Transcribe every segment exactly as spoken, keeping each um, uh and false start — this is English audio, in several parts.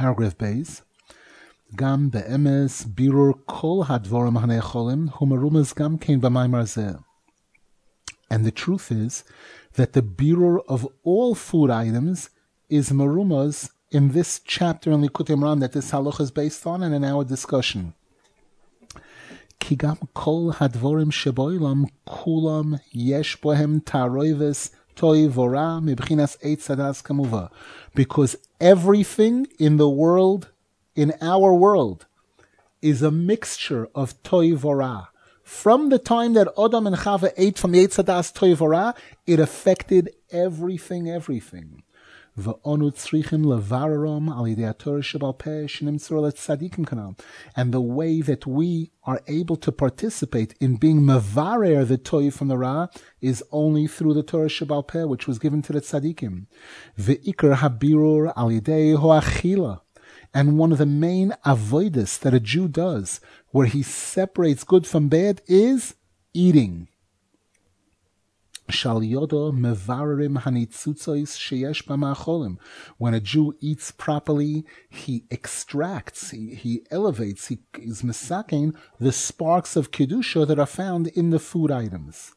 paragraph base. Gam be'emes birur kol hadvorim hanecholim hu merumas gam kein b'maimar zeh. And the truth is that the birur of all food items is merumas in this chapter in Likutei Moharan that this halacha is based on and in our discussion. Ki gam kol hadvorim sheboilam kulam yesh bohem taroives toy vora mibchinas eitz hadas kamuva. Because everything in the world, in our world, is a mixture of toy vora. From the time that Adam and Chava ate from the Eitz Hadas toy vora, it affected everything, everything. And the way that we are able to participate in being mevarer the toy from the ra is only through the Torah Shebal Peh, which was given to the tzaddikim. Ve'ikar habirur al yidei ho'achila. And one of the main avodas that a Jew does, where he separates good from bad, is eating. Shal yodo mevarerim hanitzutzois sheyesh b'ma'acholim. When a Jew eats properly, he extracts, he, he elevates, he is mesakein the sparks of kedusha that are found in the food items.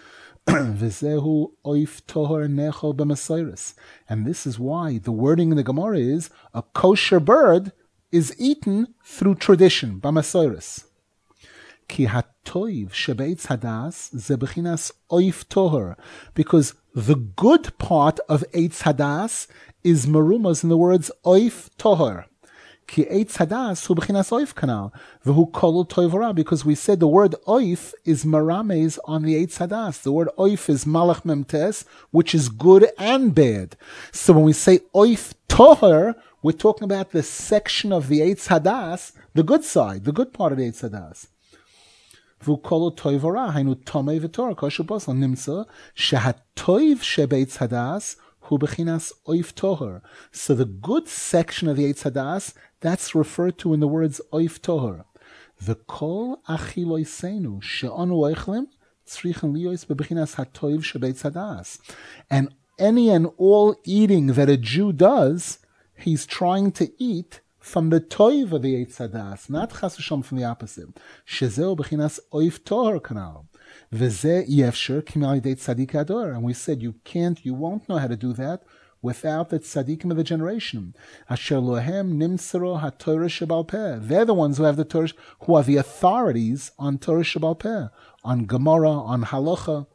V'zehu oif tohor nechol b'masayris. And this is why the wording in the Gemara is a kosher bird is eaten through tradition, b'masayris. Ki hatoiv shebeitz hadas ze bechinas oif tohor, because the good part of eitz hadas is marumas in the words oif tohor. Ki eitz hadas hu bechinas oif kanal v'hu kol toivora, because we said the word oif is marames on the eitz hadas. The word oif is malach memtes, which is good and bad. So when we say oif tohor, we're talking about the section of the eitz hadas, the good side, the good part of the eitz hadas. V'ukolo toivora hainu tomei v'torah kosher bosel nimsa shehatoiv shebeitz hadas hu bechinas oif tohor. So the good section of the eitz hadas, that's referred to in the words oif tohor. V'kol achiloiseinu she'onu oichlim tzrichen liyos bebechinas hatoiv shebeitz hadas. And any and all eating that a Jew does, he's trying to eat from the toiv of the eitz hadas, not chas v'shalom from the opposite. Shezeu bechinas oif tohor kanal. V'zeh yefsher kimal yidei tzadik ador. And we said you can't, you won't know how to do that without the tzaddikim of the generation. Asher lohem nimtzero ha-Torah shebal peh. They're the ones who have the Torah, who are the authorities on Torah shebal peh, on Gemara, on Halacha.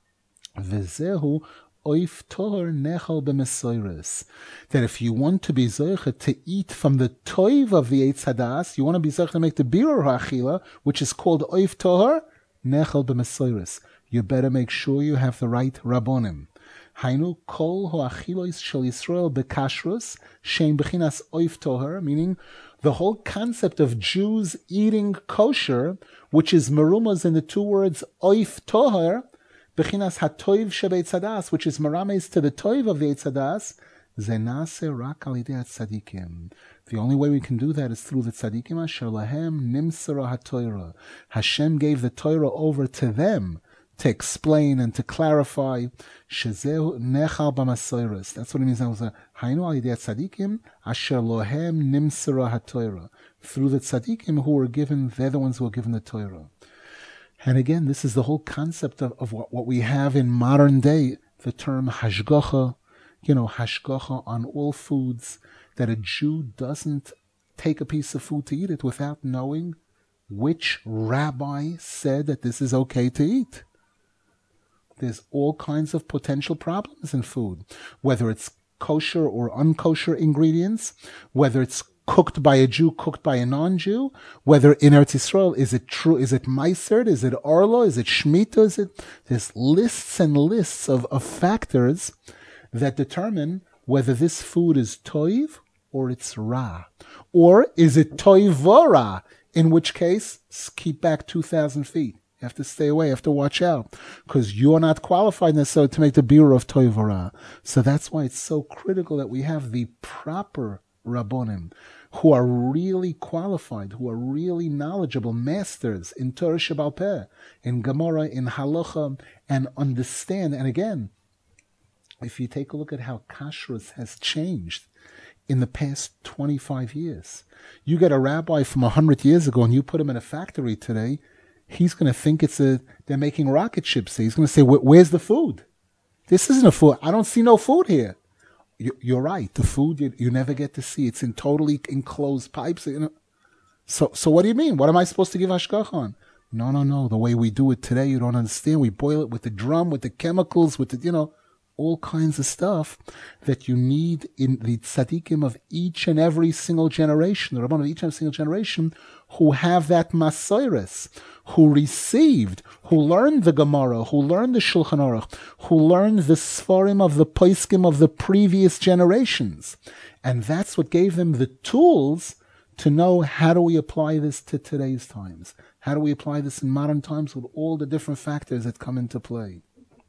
V'zehu oif tohor nechal b'mesoires. That if you want to be zoicha to eat from the toiv of the eitz hadas, you want to be zoicha to make the birur ha'achila, which is called oif tohor nechal b'mesoires. You better make sure you have the right rabbonim. Hainu kol ho'achilos shel Yisrael bekashrus shein bechinas oif tohor, meaning the whole concept of Jews eating kosher, which is merumas in the two words oif tohor, bechinas hatoiv shebeitz hadas, which is marames to the toiv of the eitz hadas, zenase rak al yidei tzadikim. The only way we can do that is through the tzadikim asher lahem nimsara haTorah. Hashem gave the Torah over to them to explain and to clarify. Shezeu nechal b'masoros. That's what it means. Hainu al yidei tzadikim asher lohem nimsara haTorah. Through the tzadikim who were given, they're the ones who were given the Torah. And again, this is the whole concept of, of what, what we have in modern day, the term hashgacha, you know, hashgacha on all foods, that a Jew doesn't take a piece of food to eat it without knowing which rabbi said that this is okay to eat. There's all kinds of potential problems in food, whether it's kosher or unkosher ingredients, whether it's cooked by a Jew, cooked by a non-Jew, whether in Eretz Yisrael, is it true, is it Meiser, is it Orlo, is it Shemitah, is it, there's lists and lists of, of factors that determine whether this food is toiv or it's ra. Or is it toivora, in which case, keep back two thousand feet. You have to stay away, you have to watch out, because you're not qualified necessarily to make the birur of toivora. So that's why it's so critical that we have the proper Rabbonim, who are really qualified, who are really knowledgeable, masters in Torah Shebal Peh, in Gemara, in Halacha, and understand. And again, if you take a look at how kashrus has changed in the past twenty-five years. You get a rabbi from one hundred years ago and you put him in a factory today, he's going to think it's a they're making rocket ships. He's going to say, where's the food? This isn't a food. I don't see no food here. You're right. The food you, you never get to see. It's in totally enclosed pipes. You know. So so what do you mean? What am I supposed to give hashgacha on? No, no, no. The way we do it today, you don't understand. We boil it with the drum, with the chemicals, with the, you know, all kinds of stuff that you need in the tzaddikim of each and every single generation, the Rabban of each and every single generation, who have that masoiris, who received, who learned the Gemara, who learned the Shulchan Aruch, who learned the Sfarim of the Poskim of the previous generations. And that's what gave them the tools to know, how do we apply this to today's times? How do we apply this in modern times with all the different factors that come into play?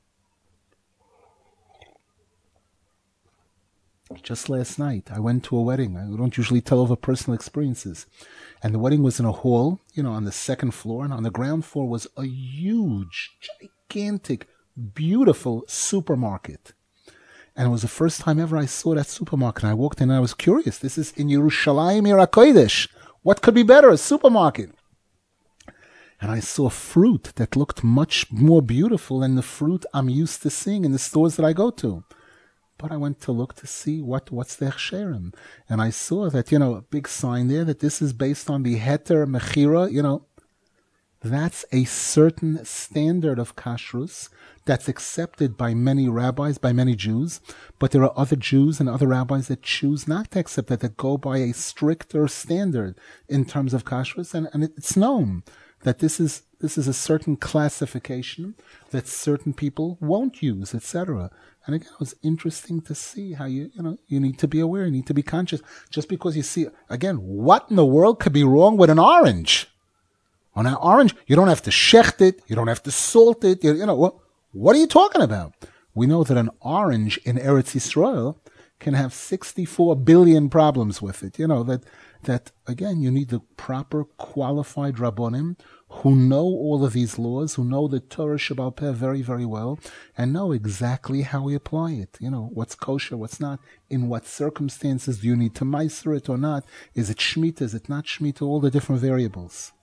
Just last night, I went to a wedding. I don't usually tell over personal experiences. And the wedding was in a hall, you know, on the second floor. And on the ground floor was a huge, gigantic, beautiful supermarket. And it was the first time ever I saw that supermarket. And I walked in and I was curious. This is in Yerushalayim Ir HaKodesh. What could be better? A supermarket. And I saw fruit that looked much more beautiful than the fruit I'm used to seeing in the stores that I go to. But I went to look to see what, what's the Hechsherim. And I saw that, you know, a big sign there that this is based on the Heter Mechira, you know. That's a certain standard of kashrus that's accepted by many rabbis, by many Jews. But there are other Jews and other rabbis that choose not to accept that, that go by a stricter standard in terms of kashrus. And, and it's known that this is this is a certain classification that certain people won't use, et cetera. And again, it was interesting to see how you, you know, you need to be aware, you need to be conscious. Just because you see, again, what in the world could be wrong with an orange? On an orange, you don't have to shecht it, you don't have to salt it, you, you know, what, what are you talking about? We know that an orange in Eretz Yisrael can have sixty-four billion problems with it. You know, that, that again, you need the proper qualified Rabbonim who know all of these laws, who know the Torah Shebaal Peh very, very well, and know exactly how we apply it. You know, what's kosher, what's not, in what circumstances do you need to meiser it or not, is it Shemitah, is it not Shemitah, all the different variables.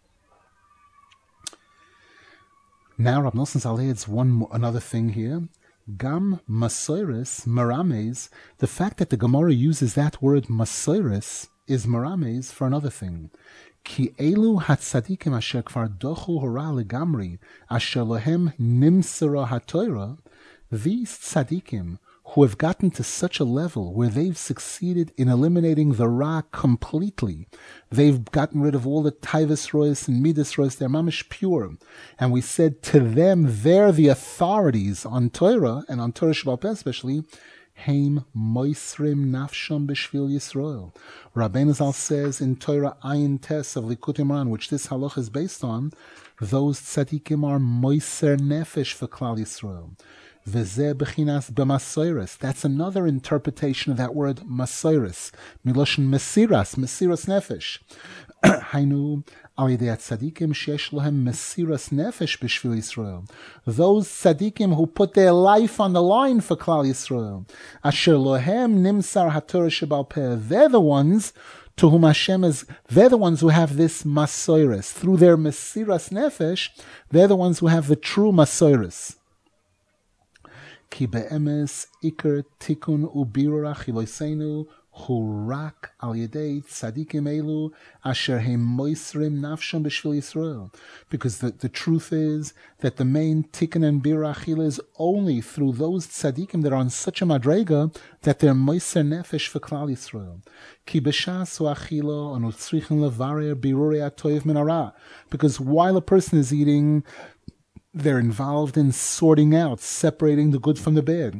Now, Rav Nosson Zal adds one another thing here. Gam Masoiris, Merames, the fact that the Gemara uses that word Masoiris is Merames for another thing. Ki elu hatzadikim asher kvar dochu hora legamri asher lohem nimsara haTorah, these tzadikim who have gotten to such a level where they've succeeded in eliminating the Ra completely. They've gotten rid of all the Taivas Rois and Midas Rois. They're mamish pure. And we said to them, they're the authorities on Torah, and on Torah Shebaal Peh especially, Heim moisrim nafsham b'shvil Yisrael. Rabbeinu Zal says in Torah Ayin Tes of Likutei Moharan, which this halach is based on, those tzadikim are moiser nefesh for Klal Yisrael. V'zeh b'chinas b'masoiris. That's another interpretation of that word masoiris. Miloshin mesiras, mesiras nefesh. Hainu al yedei tzadikim sheyesh lohem mesiras nefesh b'shvil Yisrael. Those tzadikim who put their life on the line for Klal Yisrael. Asher lohem nimsar haTorah Shebaal Peh. They're the ones to whom Hashem is, they're the ones who have this masoiris. Through their mesiras nefesh, they're the ones who have the true masoiris. Ki be'emes iker tikun ubirur achiloseinu hu rak al yedei tzadikim elu asher hem moisrim nafsham b'shvil Yisrael. Because the, the truth is that the main tikkun and birur achila is only through those tzadikim that are on such a madrega that they're moiser nefesh for Klal Yisrael. Ki b'shas hu achila anu tzrichen levarer birurei atoiv min hara. Because while a person is eating, they're involved in sorting out, separating the good from the bad.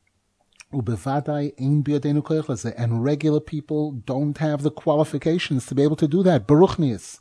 And regular people don't have the qualifications to be able to do that. Baruchnius.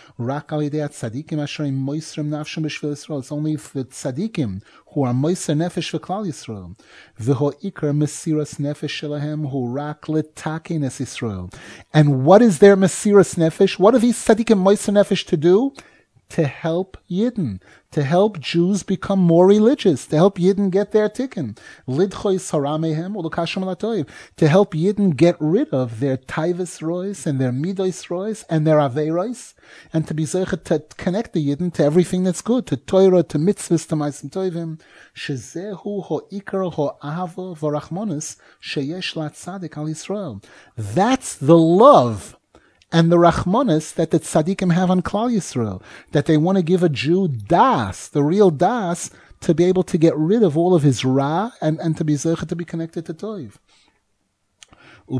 It's only the tzadikim who are moiser nefesh for Klal Yisrael. V'ho ikar mesiras nefesh shelahem hu rak l'taken es Yisrael. And what is their mesiras nefesh? What are these tzadikim moiser nefesh to do? to help Yidden, to help Jews become more religious, to help Yidden get their tikkun, lidchois haramehem ulukashim alatoiv, to help Yidden get rid of their taivas rois and their midos rois and their averos, and to be zeichet to connect the Yidden to everything that's good, to Torah, to mitzvahs, to ma'asim tovim, shezehu ho'ikar ho'ahava v'rachmonis sheyesh latzadik al Yisrael. That's the love and the rachmanis that the tzaddikim have on Klal Yisrael, that they want to give a Jew das, the real das, to be able to get rid of all of his ra and, and to be zeichet to be connected to Toiv. And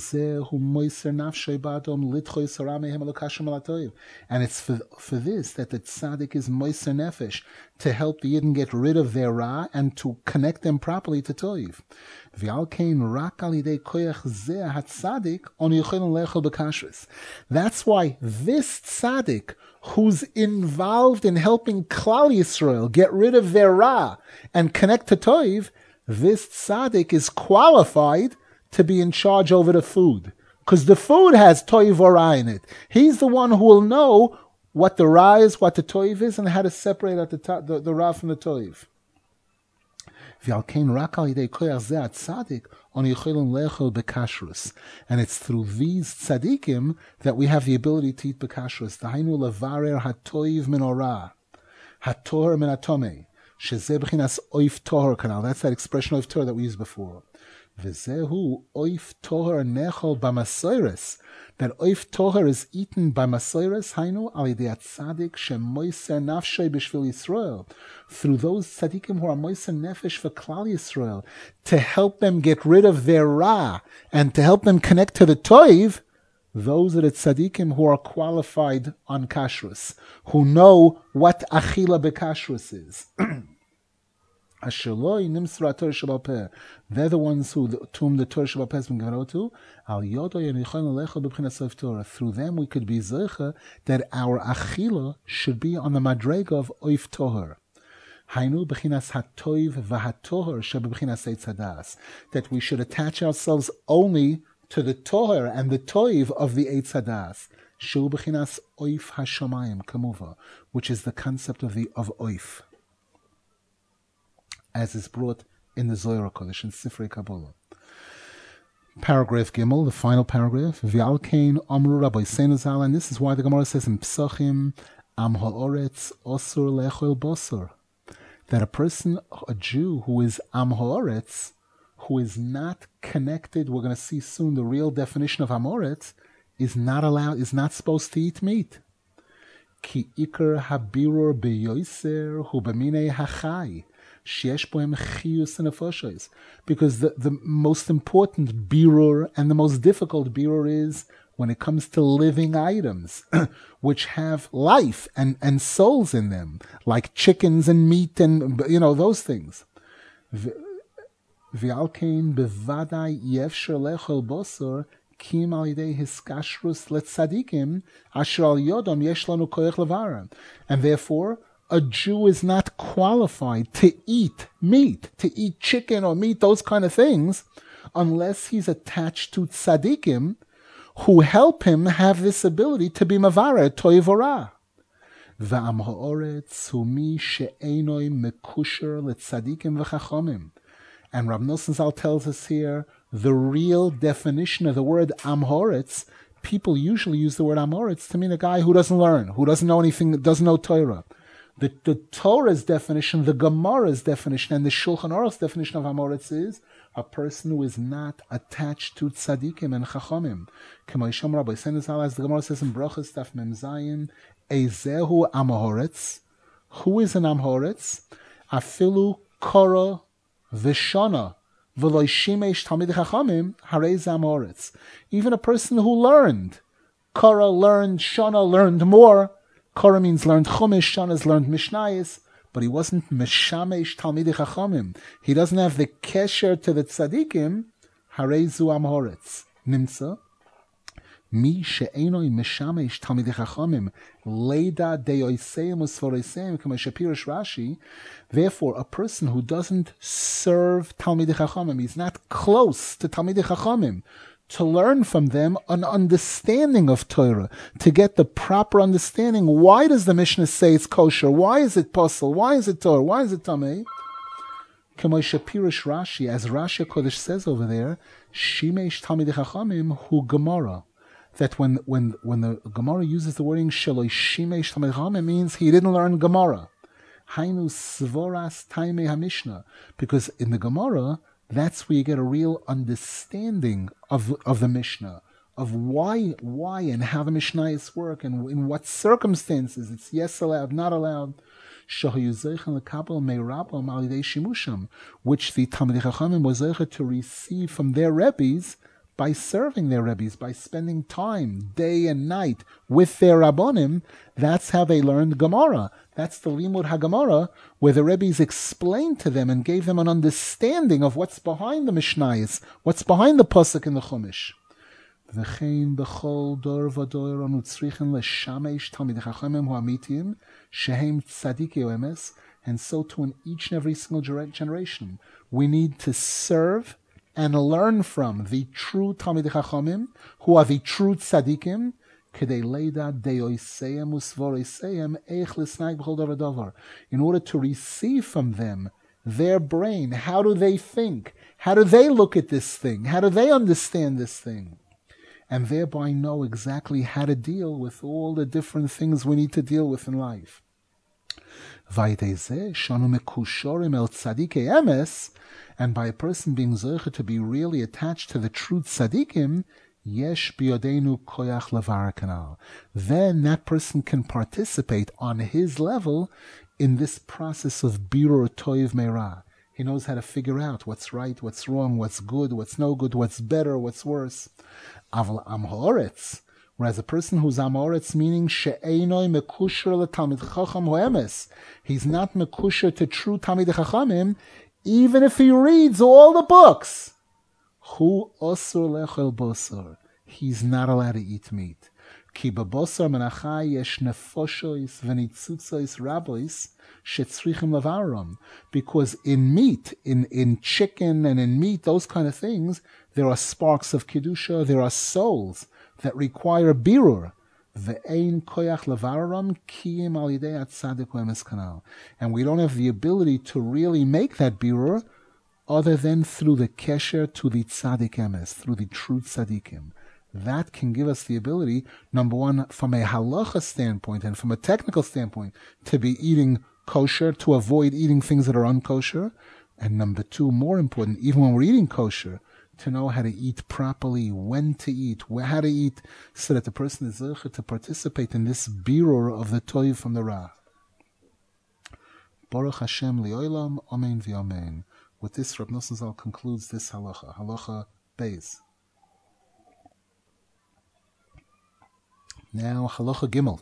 it's for, for this that the tzaddik is moiser nefesh, to help the Yidden get rid of their ra and to connect them properly to Toiv. That's why this tzaddik, who's involved in helping Klal Yisrael get rid of their ra and connect to Toiv, this tzaddik is qualified to be in charge over the food, because the food has toiv or ra in it. He's the one who will know what the ra is, what the toiv is, and how to separate out the, to- the, the ra from the toiv. And it's through these tzaddikim that we have the ability to eat bekashrus. Dahainu levarer hatoiv min ora, hator min atome, shezeh b'chinas oif tohar kanal. That's that expression oif tohar that we used before. V'zehu oif tohar nechol b'masoires. That oif tohar is eaten by masoires, hainu al yidei tzaddik shemoiser nafshay b'shvil Yisrael. Through those tzaddikim who are moiser nefesh for Klal Yisrael, to help them get rid of their ra and to help them connect to the toiv. Those are the tzaddikim who are qualified on kashrus, who know what achila b'kashrus is. They're the ones who, to whom the Torah Shabbat has been given out to. Through them we could be zeicha that our achila should be on the madrega of oif tohar. That we should attach ourselves only to the tohar and the toiv of the eitz hadas, which is the concept of the of oif, as is brought in the Zohar Kodesh in Sifrei Kabbalah. Paragraph Gimel, the final paragraph. V'alkein amru Rabbi Seinu Zal, and this is why the Gemara says in Psachim, Am ha'oretz osur lechol bosor, that a person, a Jew who is Am ha'oretz, who is not connected, we're going to see soon the real definition of Am ha'oretz, is not allowed, is not supposed to eat meat. Ki ikar habirur beyoiser hu b'minei hachai. Because the, the most important birur and the most difficult birur is when it comes to living items, which have life and, and souls in them, like chickens and meat and, you know, those things. V'alkein bevadai yefsher lechol bosor kim al yidei hiskashrus letzadikim asher al yodam yesh lanu koyach levaran. And therefore, a Jew is not qualified to eat meat, to eat chicken or meat, those kind of things, unless he's attached to tzaddikim who help him have this ability to be mavare, toiv ora. V'am ha'oretz hu mi she'enoi mekusher letzaddikim v'chachomim. And Rav Nosson Zal tells us here the real definition of the word am ha'oretz. People usually use the word am ha'oretz to mean a guy who doesn't learn, who doesn't know anything, doesn't know Torah. The, the Torah's definition, the Gemara's definition, and the Shulchan Aruch's definition of Amoritz is a person who is not attached to tzaddikim and chachamim. K'moisham Rabbi Senazal, as the Gemara says in Brachos Daf Mem Zayin, Ezehu Amoritz. Who is an Amoritz? Afilu Kora V'shana V'lo Shimesh Talmid Chachamim Harei Amoritz. Even a person who learned, Kora learned, Shana learned more. Korah means learned Chumash, Shana's learned Mishnayos, but he wasn't Meshamesh Talmidei Chachamim. He doesn't have the kesher to the tzaddikim. Harei zu am horetz. Nimtza. Mi she'enoi Meshamesh Talmidei Chachamim leida deoiseim usvoroiseim k'ma shepirish Rashi. Therefore, a person who doesn't serve Talmidei Chachamim, he's not close to Talmidei Chachamim, to learn from them an understanding of Torah, to get the proper understanding. Why does the Mishnah say it's kosher? Why is it posel? Why is it Torah? Why is it tamei? K'moshe Pirush Rashi, as Rashi Kodesh says over there, Shimesh Talmidei Chachamim hu Gemara. That when when when the Gemara uses the wording Sheloi Shimesh Talmidei Chachamim, it means he didn't learn Gemara. Hainu Svoras Taimei HaMishnah. Because in the Gemara, that's where you get a real understanding of of the Mishnah, of why why and how the Mishnayos work, and in what circumstances it's yes allowed, not allowed. Which the Talmidei Chachamim was able to receive from their Rebbes by serving their Rebbes, by spending time, day and night, with their Rabbonim. That's how they learned Gemara. That's the Limud HaGemara, where the Rebbes explained to them and gave them an understanding of what's behind the Mishnayos, what's behind the Pasuk in the Chumash. V'chein b'chol dor v'dor anu tzrichen l'shamesh Talmidei Chachamim hu amitim shehem tzadikei emes, and so too in each and every single generation we need to serve and learn from the true Talmidei Chachamim, who are the true tzadikim, kedei leida deoiseihem usvoreiseihem eich l'snaig b'chol dor v'dor, in order to receive from them their brain. How do they think? How do they look at this thing? How do they understand this thing? And thereby know exactly how to deal with all the different things we need to deal with in life. And by a person being zoche to be really attached to the true tzadikim, yesh biyodenu koyach levarekanal. Then that person can participate on his level in this process of birur toiv meira. He knows how to figure out what's right, what's wrong, what's good, what's no good, what's better, what's worse. Aval am ha'oretz, whereas a person who's am ha'oretz, meaning she'einoi mekusher letalmid chacham ho'emes, he's not mekusher to true Talmidei Chachamim, even if he reads all the books. Hu osur lechel bosor, he's not allowed to eat meat. Ki b'bosor menachai yesh nefoshois v'nitzutzois rabois shetzrichim lavarom, because in meat, in, in chicken and in meat, those kind of things, there are sparks of kedusha, there are souls that require birur. Ve'ein koyach lavarom kiyim al yidei atzadik u'emes kanal, and we don't have the ability to really make that birur other than through the kesher to the tzadik emes, through the true tzadikim. That can give us the ability, number one, from a halacha standpoint and from a technical standpoint, to be eating kosher, to avoid eating things that are unkosher. And number two, more important, even when we're eating kosher, to know how to eat properly, when to eat, how to eat, so that the person is able to participate in this birur of the toiv from the ra. Baruch Hashem li'olam, amen v'amen. With this, Reb Nosson Zal concludes this halacha, halacha beis. Now, halacha gimel.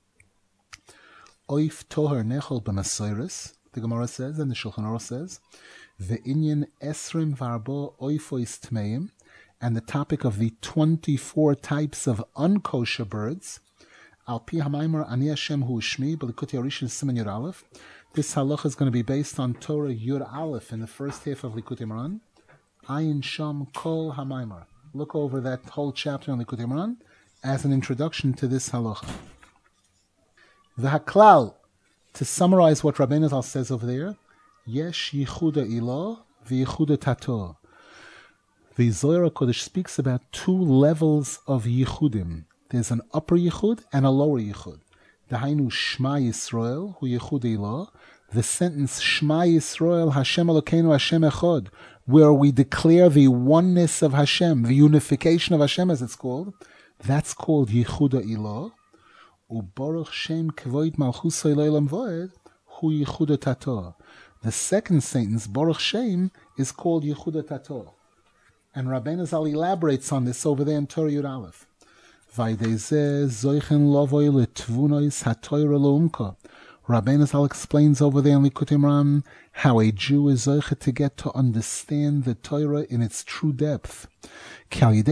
Oif toher nechol b'maseiris, the Gemara says, and the Shulchan Aruch says, ve'inyan esrim varbo oifois tmeim, and the topic of the twenty-four types of unkosher birds. Al pi hamaymer ani Hashem hu shmi b'likutei Arishin siman Yud Aleph. This halacha is going to be based on Torah Yud Aleph in the first half of Likutei Moharan. Ayin sham kol hamaymer. Look over that whole chapter on Likutei Moharan as an introduction to this halacha. The haklal, to summarize what Rabbeinu Zal says over there, yesh yichuda ilah v'yichuda tato. The Zohar HaKodesh speaks about two levels of yichudim. There's an upper yichud and a lower yichud. Dahainu Shema Yisrael hu yichud ilah. The sentence Shema Yisrael Hashem Elokeinu Hashem Echad, where we declare the oneness of Hashem, the unification of Hashem as it's called, that's called yichuda ilah. Ubaruch Shem Kvoid Malchusay Leilam Voed hu yichuda tato. The second sentence, Baruch Shem, is called yichuda tato. And Rabbeinu Zal elaborates on this over there in Torah Yud Aleph. Vaydezeh zoichen lovoi letvunois hatoyra loumka. Rabbeinu Zal explains over there in Likutei Moharan how a Jew is zoiche to get to understand the Torah in its true depth. By a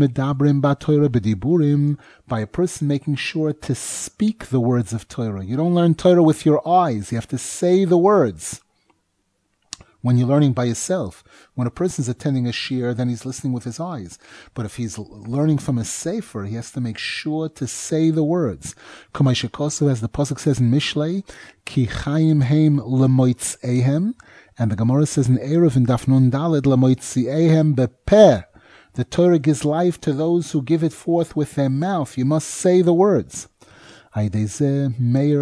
person making sure to speak the words of Torah. You don't learn Torah with your eyes. You have to say the words. when you're learning by yourself. When a person's attending a shiur, then he's listening with his eyes. But if he's learning from a sefer, he has to make sure to say the words. As the pasuk says in Mishlei, Ki chayim heim lemoitzehem, and the Gemara says in Erev in Daf Nun Daled, lemoitzehem bepeh. The Torah gives life to those who give it forth with their mouth. You must say the words. Rabbeinu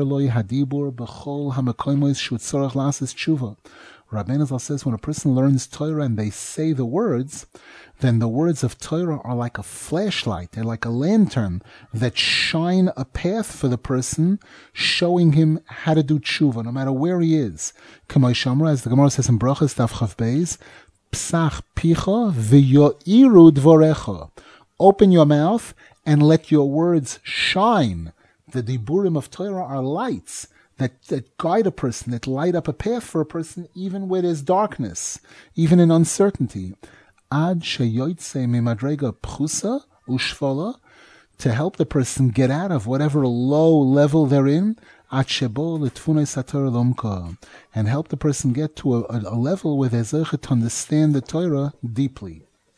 Zal says when a person learns Torah and they say the words, then the words of Torah are like a flashlight. They're like a lantern that shine a path for the person, showing him how to do tshuva, no matter where he is. As the Gemara says in Brachas Daf Chav Beis, Psach picha v'yo'iru dvorecha. Open your mouth and let your words shine. The diburim of Torah are lights that, that guide a person, that light up a path for a person even where there's darkness, even in uncertainty. Ad sheyoytze mimadrega pchusa ushvola, to help the person get out of whatever low level they're in, and help the person get to a, a level where they're zeicha to understand the Torah deeply.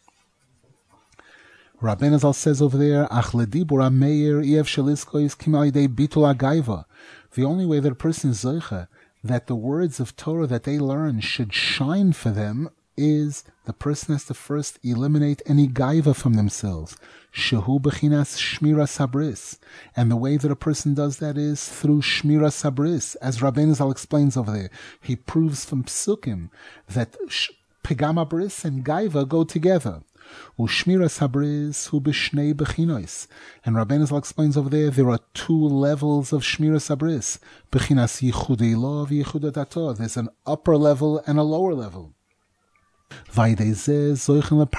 Rabbeinu Zal says over there, the only way that a person is zeicha, that the words of Torah that they learn should shine for them, is the person has to first eliminate any gaiva from themselves. Shehu bechinas shmira sabris. And the way that a person does that is through shmira sabris. As Rabbeinu Zal explains over there, he proves from psukim that pegama bris and gaiva go together. Ushmira sabris hu b'shnei bechinois. And Rabbeinu Zal explains over there, there are two levels of shmira sabris. Bechinas yichudei lo v'yichudat ato. There's an upper level and a lower level. And when a person is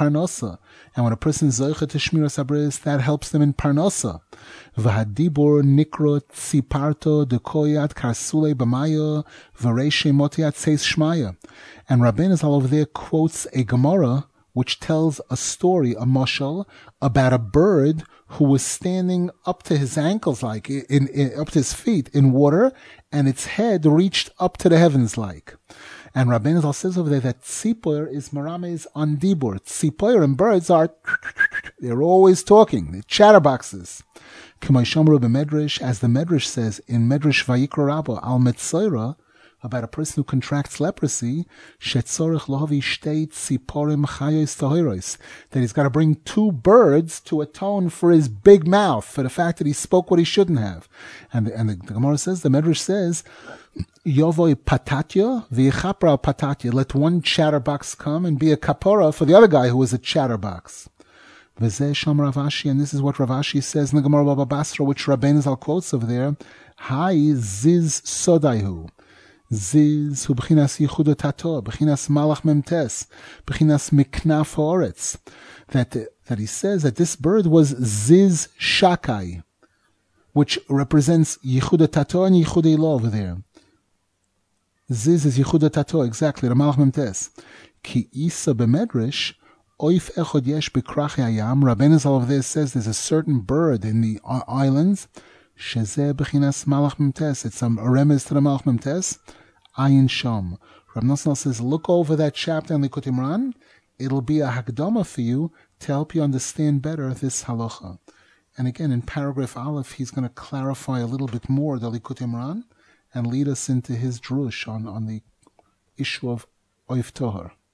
zoicha to shmira sabris, that helps them in parnasa. V'hadibur nikro tziparto dekoyat karsule b'mayo v'reishe motiat seis shmaya. And Rabbeinu Zal over there quotes a Gemara which tells a story, a mashal, about a bird who was standing up to his ankles, like in, in up to his feet in water, and its head reached up to the heavens, like. And Rabbeinu Zal says over there that tzipor is marames on dibur. Tzipor and birds are, they're always talking. They're chatterboxes. K'moishamru b'medrash, as the Medrash says in Medrash Vayikra Rabbah al Metzoira, about a person who contracts leprosy, shetzorich lohavi shtei tziporim chayos tahiros, that he's got to bring two birds to atone for his big mouth, for the fact that he spoke what he shouldn't have. And, and the, the Gemara says, the Medrash says, Yovoi patatya v'yichapra patatya. Let one chatterbox come and be a kapora for the other guy who was a chatterbox. V'zeh sham Rav Ashi, and this is what Rav Ashi says in the Gemara Baba Basra, which Rabbeinu Zal quotes over there. Hai ziz sodaihu. Ziz hu b'chinas yichud tato, b'chinas malach memtes, b'chinas miknaf ha'oretz. That that he says that this bird was ziz shakai, which represents yichud tato and yichud elo over there. Ziz is yichud tato, exactly, the malach memtes. Ki isa b'medrash, oif echod yesh b'krach hayam. Rabbeinu Zal over there says there's a certain bird in the islands, shezeh b'chinas malach memtes. It's some remez to the malach memtes. Ayin sham. Rav Nosson says, look over that chapter in Likutei Moharan. It'll be a hakdama for you to help you understand better this halacha. And again, in paragraph Aleph, he's going to clarify a little bit more the Likutei Moharan and lead us into his drush on, on the issue of Oif Tohar.